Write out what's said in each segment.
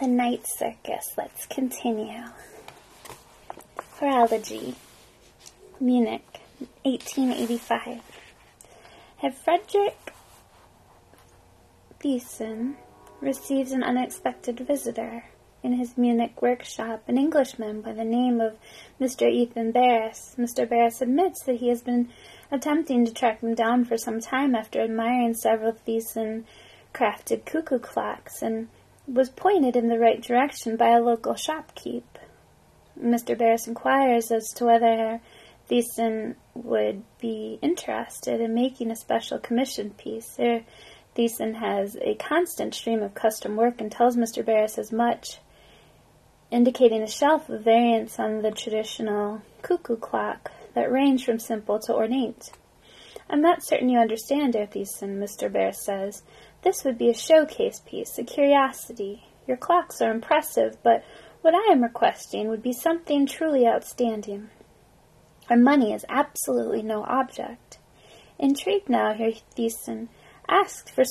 The Night Circus. Let's continue. Horology. Munich, 1885. Herr Friedrich Thyssen receives an unexpected visitor. In his Munich workshop, an Englishman by the name of Mr. Ethan Barris. Mr. Barris admits that he has been attempting to track him down for some time after admiring several Thyssen-crafted cuckoo clocks, and was pointed in the right direction by a local shopkeep. Mr. Barris inquires as to whether Herr Thyssen would be interested in making a special commissioned piece. Herr Thyssen has a constant stream of custom work and tells Mr. Barris as much, indicating a shelf of variants on the traditional cuckoo clock that range from simple to ornate. "I'm not certain you understand, Herr Thyssen," Mr. Barris says. "This would be a showcase piece, a curiosity. Your clocks are impressive, but what I am requesting would be something truly outstanding. Our money is absolutely no object." Intrigued now, Herr Thyssen asked for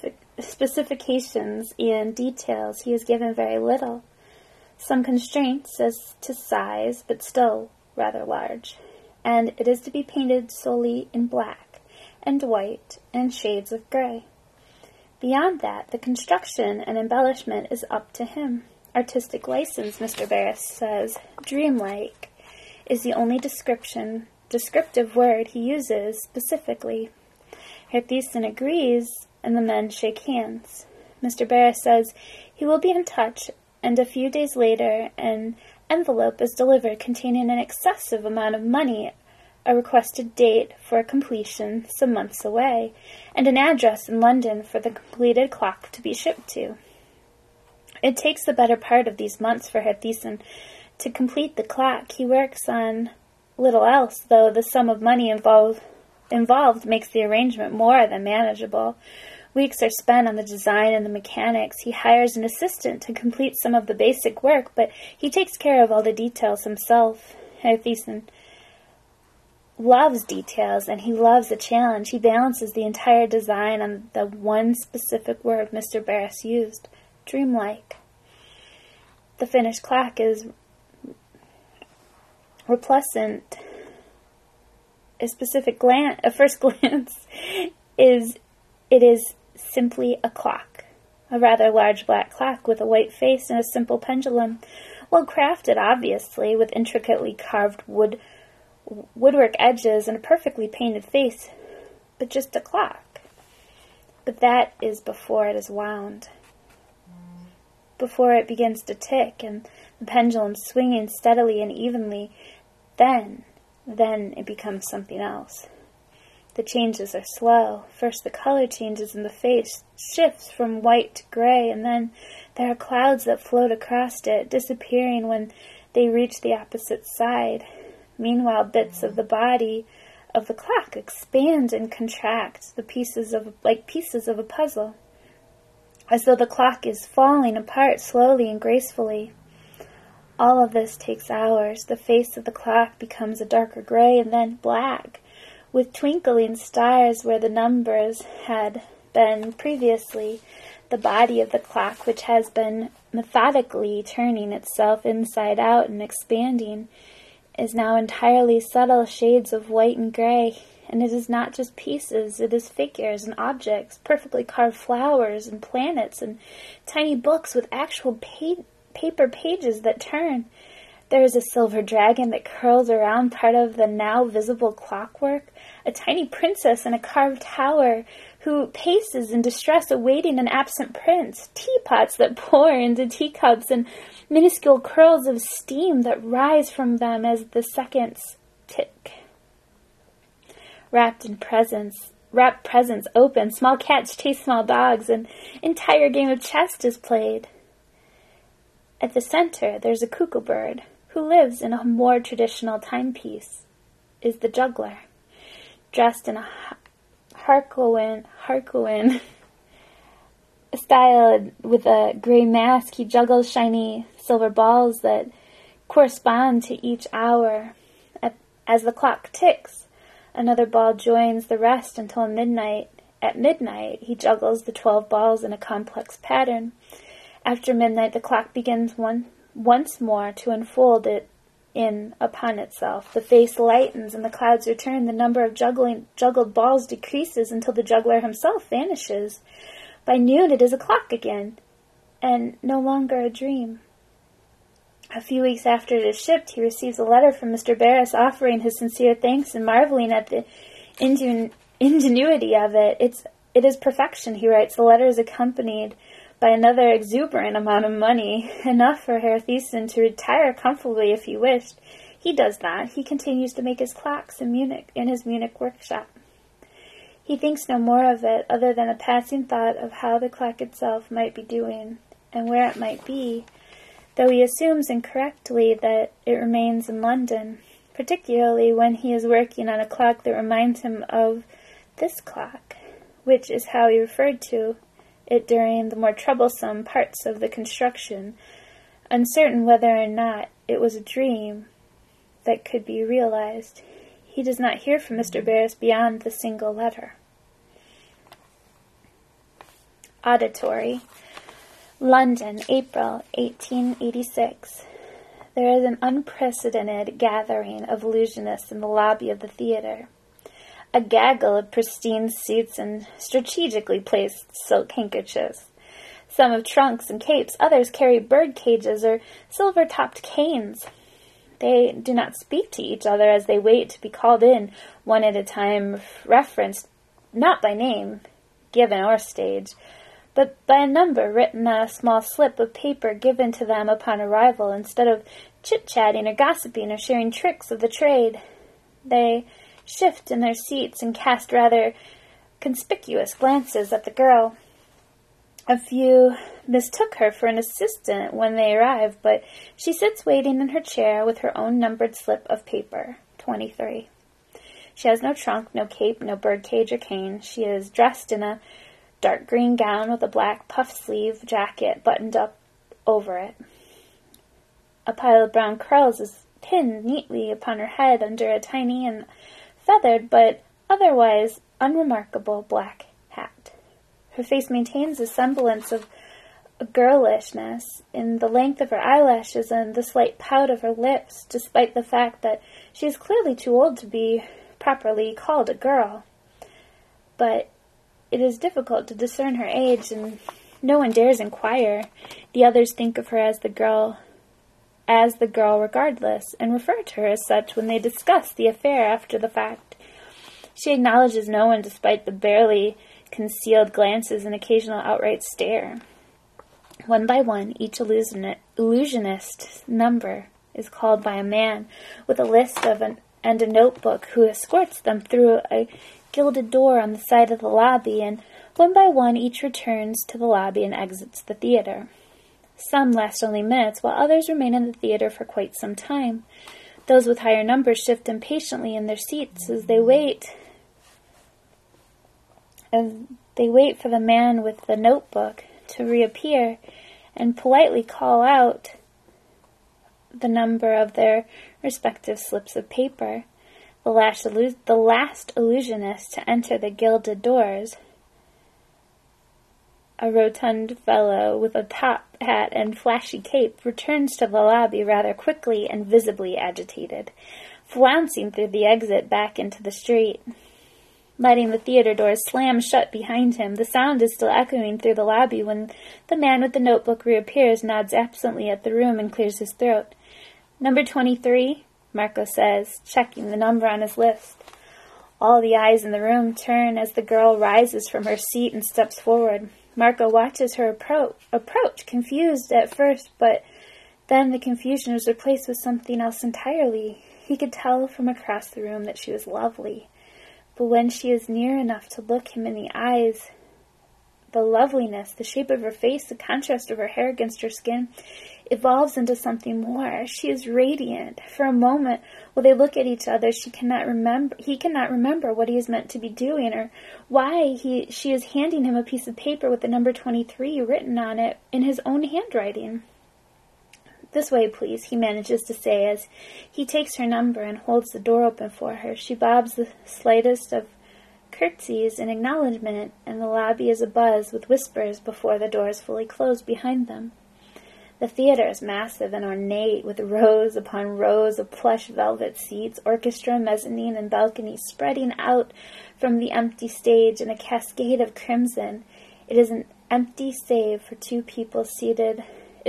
specifications and details. He is given very little. Some constraints as to size, but still rather large, and it is to be painted solely in black and white and shades of gray. Beyond that, the construction and embellishment is up to him. Artistic license, Mr. Barris says, dreamlike, is the only descriptive word he uses specifically. Herr Thyssen agrees, and the men shake hands. Mr. Barris says he will be in touch, and a few days later an envelope is delivered containing an excessive amount of money, a requested date for completion some months away, and an address in London for the completed clock to be shipped to. It takes the better part of these months for Herr Thyssen to complete the clock. He works on little else, though the sum of money involved makes the arrangement more than manageable. Weeks are spent on the design and the mechanics. He hires an assistant to complete some of the basic work, but he takes care of all the details himself. Herr Thyssen loves details, and he loves a challenge. He balances the entire design on the one specific word Mr. Barris used, dreamlike. The finished clock is replucent. A first glance is simply a clock, a rather large black clock with a white face and a simple pendulum, well crafted, obviously, with intricately carved woodwork edges and a perfectly painted face, but just a clock. But that is before it is wound, before it begins to tick and the pendulum swinging steadily and evenly. Then it becomes something else. The changes are slow. First the color changes in the face, shifts from white to gray, and then there are clouds that float across it, disappearing when they reach the opposite side. Meanwhile, bits of the body of the clock expand and contract, like pieces of a puzzle, as though the clock is falling apart slowly and gracefully. All of this takes hours. The face of the clock becomes a darker gray and then black, with twinkling stars where the numbers had been previously. The body of the clock, which has been methodically turning itself inside out and expanding, is now entirely subtle shades of white and gray. And it is not just pieces, it is figures and objects, perfectly carved flowers and planets and tiny books with actual paper pages that turn. There is a silver dragon that curls around part of the now visible clockwork, a tiny princess in a carved tower who paces in distress awaiting an absent prince, teapots that pour into teacups, and minuscule curls of steam that rise from them as the seconds tick. Wrapped presents open, small cats chase small dogs, an entire game of chess is played. At the center, there's a cuckoo bird, who lives in a more traditional timepiece, is the juggler. Dressed in a harlequin style with a gray mask, he juggles shiny silver balls that correspond to each hour. As the clock ticks, another ball joins the rest until midnight. At midnight, he juggles the 12 balls in a complex pattern. After midnight, the clock begins once more to unfold it in upon itself. The face lightens and the clouds return. The number of juggled balls decreases until the juggler himself vanishes. By noon it is a clock again, and no longer a dream. A few weeks after it is shipped, he receives a letter from Mr. Barris offering his sincere thanks and marveling at the ingenuity of it. It is perfection, he writes. The letter is accompanied by another exuberant amount of money, enough for Herr Thiessen to retire comfortably if he wished. He does not. He continues to make his clocks in his Munich workshop. He thinks no more of it, other than a passing thought of how the clock itself might be doing, and where it might be, though he assumes incorrectly that it remains in London, particularly when he is working on a clock that reminds him of this clock, which is how he referred to it during the more troublesome parts of the construction, uncertain whether or not it was a dream that could be realized. He does not hear from Mr. Barris beyond the single letter. Auditory. London, April 1886. There is an unprecedented gathering of illusionists in the lobby of the theater. A gaggle of pristine suits and strategically placed silk handkerchiefs. Some have trunks and capes, others carry bird cages or silver-topped canes. They do not speak to each other as they wait to be called in, one at a time, referenced not by name, given or stage, but by a number written on a small slip of paper given to them upon arrival, instead of chit-chatting or gossiping or sharing tricks of the trade. They shift in their seats and cast rather conspicuous glances at the girl. A few mistook her for an assistant when they arrive, but she sits waiting in her chair with her own numbered slip of paper, 23. She has no trunk, no cape, no birdcage or cane. She is dressed in a dark green gown with a black puff-sleeve jacket buttoned up over it. A pile of brown curls is pinned neatly upon her head under a tiny and feathered but otherwise unremarkable black hat. Her face maintains a semblance of girlishness in the length of her eyelashes and the slight pout of her lips, despite the fact that she is clearly too old to be properly called a girl. But it is difficult to discern her age, and no one dares inquire. The others think of her as the girl regardless, and refer to her as such when they discuss the affair after the fact. She acknowledges no one despite the barely concealed glances and occasional outright stare. One by one, each illusionist's number is called by a man with a list and a notebook, who escorts them through a gilded door on the side of the lobby, and one by one each returns to the lobby and exits the theater. Some last only minutes, while others remain in the theater for quite some time. Those with higher numbers shift impatiently in their seats as they wait for the man with the notebook to reappear and politely call out the number of their respective slips of paper. The last illusionist to enter the gilded doors, a rotund fellow with a top hat and flashy cape, returns to the lobby rather quickly and visibly agitated, flouncing through the exit back into the street. Letting the theater doors slam shut behind him, the sound is still echoing through the lobby when the man with the notebook reappears, nods absently at the room, and clears his throat. "Number 23, Marco says, checking the number on his list. All the eyes in the room turn as the girl rises from her seat and steps forward. Marco watches her approach, confused at first, but then the confusion is replaced with something else entirely. He could tell from across the room that she was lovely, but when she is near enough to look him in the eyes, the loveliness, the shape of her face, the contrast of her hair against her skin, evolves into something more. She is radiant. For a moment, while they look at each other, he cannot remember what he is meant to be doing, or why she is handing him a piece of paper with the number 23 written on it in his own handwriting. "This way, please," he manages to say as he takes her number and holds the door open for her. She bobs the slightest of curtsies in acknowledgment, and the lobby is abuzz with whispers before the doors fully close behind them. The theater is massive and ornate, with rows upon rows of plush velvet seats, orchestra, mezzanine, and balcony spreading out from the empty stage in a cascade of crimson. It is empty save for two people seated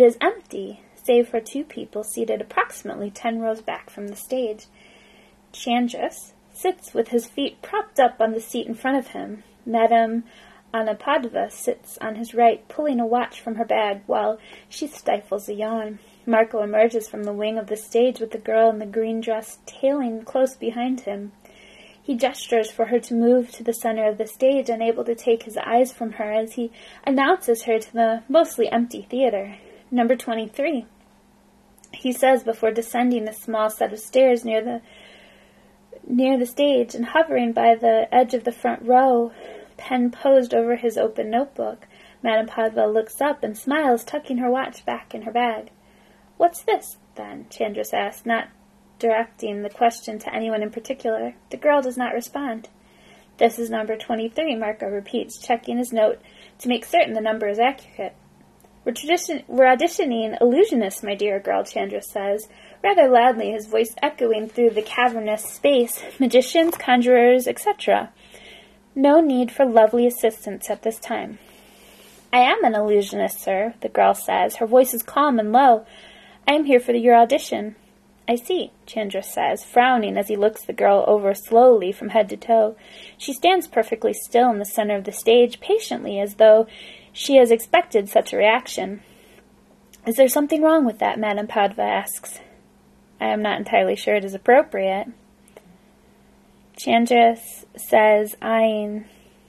approximately 10 rows back from the stage. Chandris sits with his feet propped up on the seat in front of him. Madame Anapadva sits on his right, pulling a watch from her bag while she stifles a yawn. Marco emerges from the wing of the stage with the girl in the green dress tailing close behind him. He gestures for her to move to the center of the stage, unable to take his eyes from her as he announces her to the mostly empty theater. Number 23, he says before descending the small set of stairs near the stage and hovering by the edge of the front row, pen posed over his open notebook. Madame Padva looks up and smiles, tucking her watch back in her bag. "What's this, then?" Chandris asks, not directing the question to anyone in particular. The girl does not respond. "This is number 23, Marco repeats, checking his note to make certain the number is accurate. We're auditioning illusionists, my dear girl," Chandris says, rather loudly, his voice echoing through the cavernous space. "Magicians, conjurers, etc. No need for lovely assistance at this time." "I am an illusionist, sir," the girl says. Her voice is calm and low. "I am here for your audition." "I see," Chandris says, frowning as he looks the girl over slowly from head to toe. She stands perfectly still in the center of the stage, patiently, as though she has expected such a reaction. "Is there something wrong with that?" Madame Padva asks. "I am not entirely sure it is appropriate." Chandris says, eyeing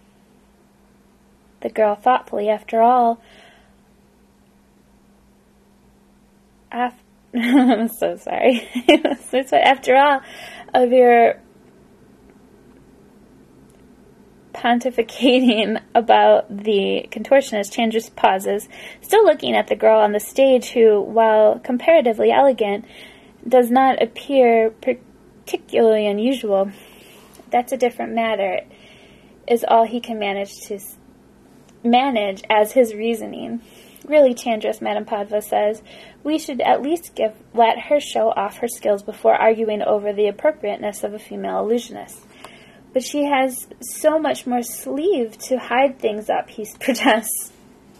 the girl thoughtfully. "After all, I'm so sorry. After all of your pontificating about the contortionist," Chandris pauses, still looking at the girl on the stage who, while comparatively elegant, does not appear particularly unusual. "That's a different matter," is all he can manage as his reasoning. "Really, Chandris," Madame Padva says, "we should at least let her show off her skills before arguing over the appropriateness of a female illusionist." "But she has so much more sleeve to hide things up," he protests.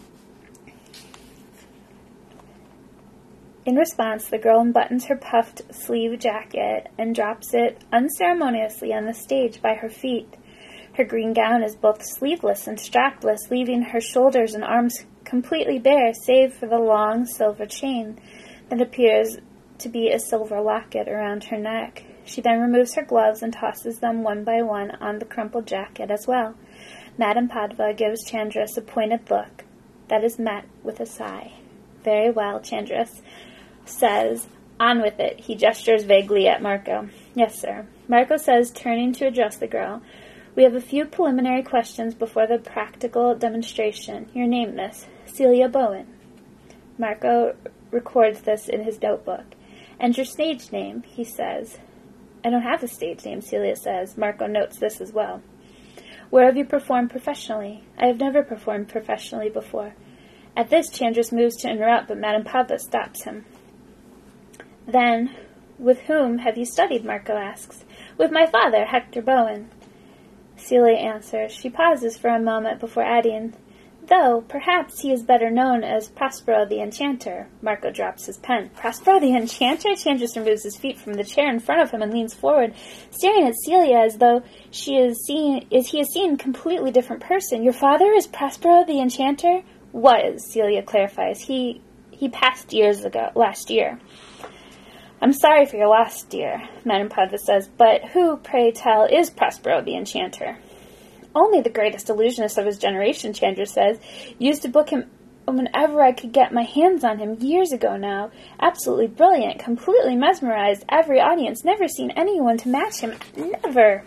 In response, the girl unbuttons her puffed sleeve jacket and drops it unceremoniously on the stage by her feet. Her green gown is both sleeveless and strapless, leaving her shoulders and arms completely bare, save for the long silver chain that appears to be a silver locket around her neck. She then removes her gloves and tosses them one by one on the crumpled jacket as well. Madame Padva gives Chandris a pointed look that is met with a sigh. "Very well," Chandris says. "On with it." He gestures vaguely at Marco. "Yes, sir." Marco says, turning to address the girl. "We have a few preliminary questions before the practical demonstration. Your name, miss?" "Celia Bowen." Marco records this in his notebook. "And your stage name?" he says. "I don't have a stage name," Celia says. Marco notes this as well. "Where have you performed professionally?" "I have never performed professionally before." At this, Chandris moves to interrupt, but Madame Padva stops him. "Then, with whom have you studied?" Marco asks. "With my father, Hector Bowen." Celia answers. She pauses for a moment before adding, "Though, perhaps he is better known as Prospero the Enchanter." Marco drops his pen. "Prospero the Enchanter?" Chandris removes his feet from the chair in front of him and leans forward, staring at Celia as though he is seeing a completely different person. "Your father is Prospero the Enchanter?" "Was," Celia clarifies. He passed last year." "I'm sorry for your loss, dear," Madame Padva says, "but who, pray tell, is Prospero the Enchanter?" "Only the greatest illusionist of his generation," Chandris says. "Used to book him whenever I could get my hands on him years ago now. Absolutely brilliant, completely mesmerized every audience, never seen anyone to match him, never."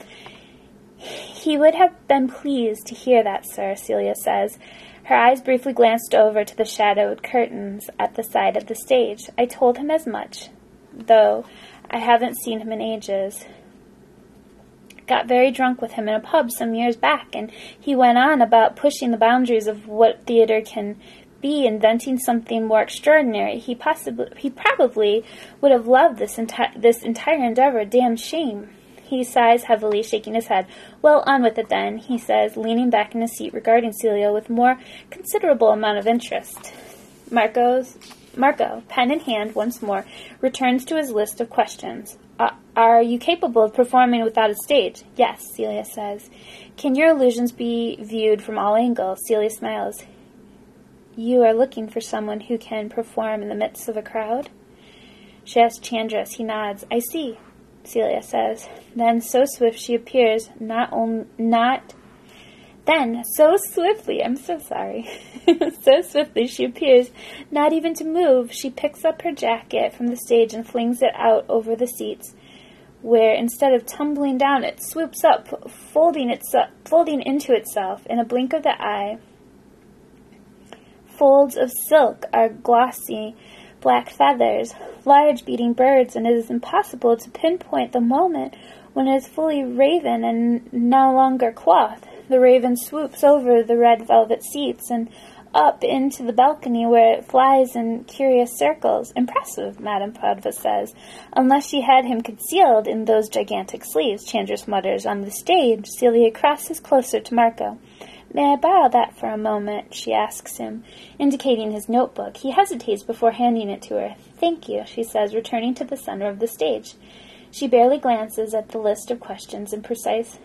"He would have been pleased to hear that, sir," Celia says. Her eyes briefly glanced over to the shadowed curtains at the side of the stage. "I told him as much, though I haven't seen him in ages." got very drunk with him in a pub some years back, and he went on about pushing the boundaries of what theater can be, inventing something more extraordinary. He probably would have loved this entire endeavor. Damn shame. He sighs heavily, shaking his head. Well, on with it then, he says, leaning back in his seat, regarding Celia with more considerable amount of interest. Marco, pen in hand once more, returns to his list of questions. Are you capable of performing without a stage? Yes, Celia says. Can your illusions be viewed from all angles? Celia smiles. You are looking for someone who can perform in the midst of a crowd? She asks Chandris. He nods. I see, Celia says. Then, so swift she appears, so swiftly she appears, not even to move. She picks up her jacket from the stage and flings it out over the seats, where instead of tumbling down, it swoops up, folding into itself in a blink of the eye. Folds of silk are glossy black feathers, large beating birds, and it is impossible to pinpoint the moment when it is fully raven and no longer cloth. The raven swoops over the red velvet seats and up into the balcony, where it flies in curious circles. Impressive, Madame Padva says. Unless she had him concealed in those gigantic sleeves, Chandris mutters. On the stage, Celia crosses closer to Marco. May I borrow that for a moment? She asks him, indicating his notebook. He hesitates before handing it to her. Thank you, she says, returning to the center of the stage. She barely glances at the list of questions in precise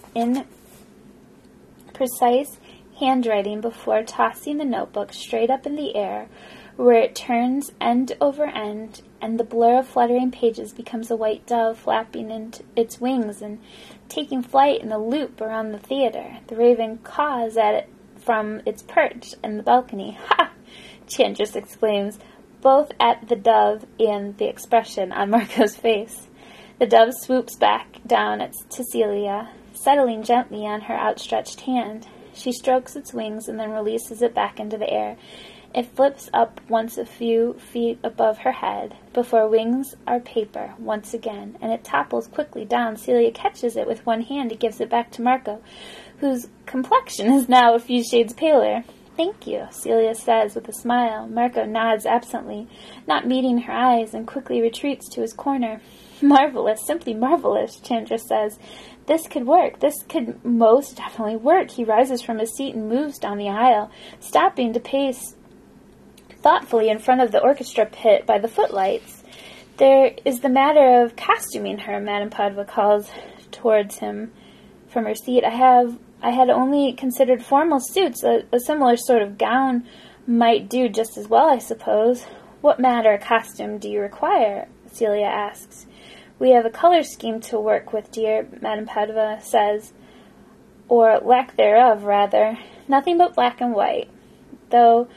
handwriting before tossing the notebook straight up in the air, where it turns end over end, and the blur of fluttering pages becomes a white dove flapping its wings and taking flight in a loop around the theater. The raven caws at it from its perch in the balcony. Ha! Chandris exclaims, both at the dove and the expression on Marco's face. The dove swoops back down at Celia, settling gently on her outstretched hand. She strokes its wings and then releases it back into the air. It flips up once a few feet above her head, before wings are paper once again, and it topples quickly down. Celia catches it with one hand and gives it back to Marco, whose complexion is now a few shades paler. Thank you, Celia says with a smile. Marco nods absently, not meeting her eyes, and quickly retreats to his corner. Marvelous, simply marvelous, Chandris says. This could work. This could most definitely work. He rises from his seat and moves down the aisle, stopping to pace thoughtfully in front of the orchestra pit by the footlights. There is the matter of costuming her, Madame Padva calls towards him from her seat. I had only considered formal suits. A similar sort of gown might do just as well, I suppose. What matter of costume do you require? Celia asks. We have a color scheme to work with, dear, Madame Padva says. Or lack thereof, rather. Nothing but black and white. Though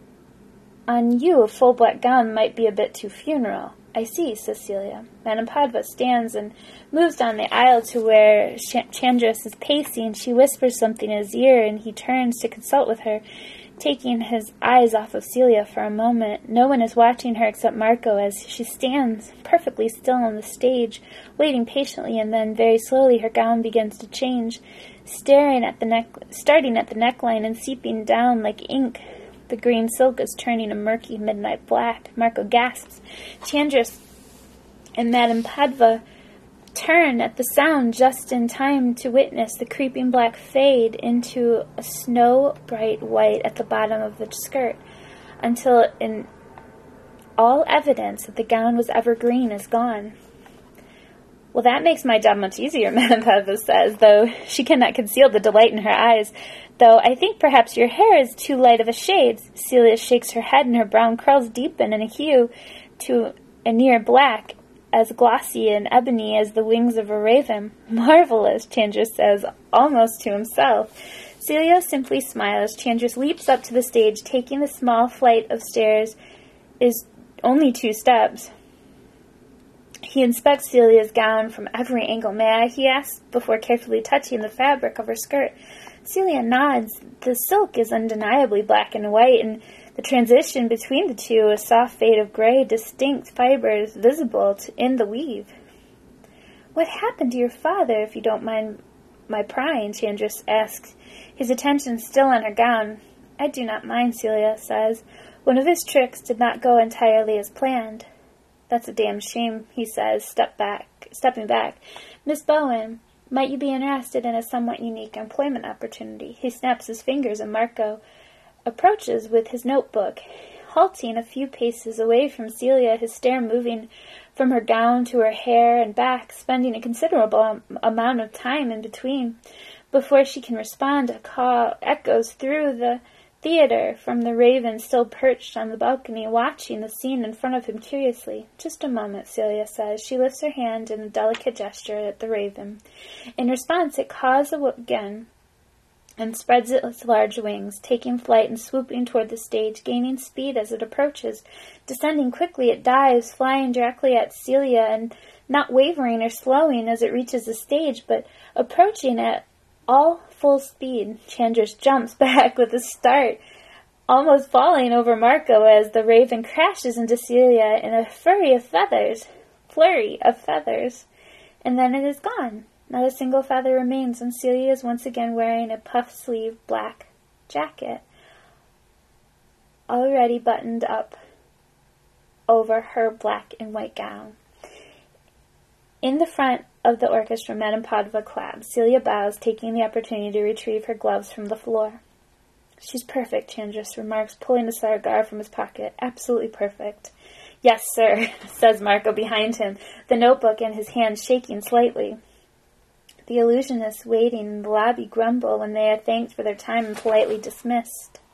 on you a full black gown might be a bit too funeral. I see, says Celia. Madame Padva stands and moves down the aisle to where Chandris is pacing. She whispers something in his ear, and he turns to consult with her, taking his eyes off of Celia for a moment. No one is watching her except Marco, as she stands perfectly still on the stage, waiting patiently, and then very slowly her gown begins to change, starting at the neckline and seeping down like ink. The green silk is turning a murky midnight black. Marco gasps. Chandris and Madame Padva turn at the sound just in time to witness the creeping black fade into a snow-bright white at the bottom of the skirt, until in all evidence that the gown was ever green is gone. Well, that makes my job much easier, Madame Padva says, though she cannot conceal the delight in her eyes. Though I think perhaps your hair is too light of a shade. Celia shakes her head, and her brown curls deepen in a hue to a near black, as glossy and ebony as the wings of a raven. Marvelous, Chandris says, almost to himself. Celia simply smiles. Chandris leaps up to the stage, taking the small flight of stairs is only 2 steps. He inspects Celia's gown from every angle. May I? He asks, before carefully touching the fabric of her skirt. Celia nods. The silk is undeniably black and white, and the transition between the two, a soft fade of gray, distinct fibers visible in the weave. "What happened to your father, if you don't mind my prying?" Chandris asks, his attention still on her gown. "I do not mind," Celia says. "One of his tricks did not go entirely as planned." "That's a damn shame," he says, stepping back. "Miss Bowen, might you be interested in a somewhat unique employment opportunity?" He snaps his fingers, and Marco approaches with his notebook. Halting a few paces away from Celia, his stare moving from her gown to her hair and back, spending a considerable amount of time in between. Before she can respond, a call echoes through the theater from the Raven, still perched on the balcony, watching the scene in front of him curiously. "Just a moment," Celia says. She lifts her hand in a delicate gesture at the Raven. In response, it caws again and spreads its large wings, taking flight and swooping toward the stage, gaining speed as it approaches. Descending quickly, it dives, flying directly at Celia, and not wavering or slowing as it reaches the stage, but approaching at all full speed. Chandris jumps back with a start, almost falling over Marco as the Raven crashes into Celia in a flurry of feathers, and then it is gone. Not a single feather remains, and Celia is once again wearing a puff-sleeve black jacket, already buttoned up over her black and white gown. In the front of the orchestra, Madame Padova claps. Celia bows, taking the opportunity to retrieve her gloves from the floor. "She's perfect," Chandris remarks, pulling a cigar from his pocket. "Absolutely perfect." "Yes, sir," says Marco behind him, the notebook in his hand shaking slightly. The illusionists waiting in the lobby grumble when they are thanked for their time and politely dismissed.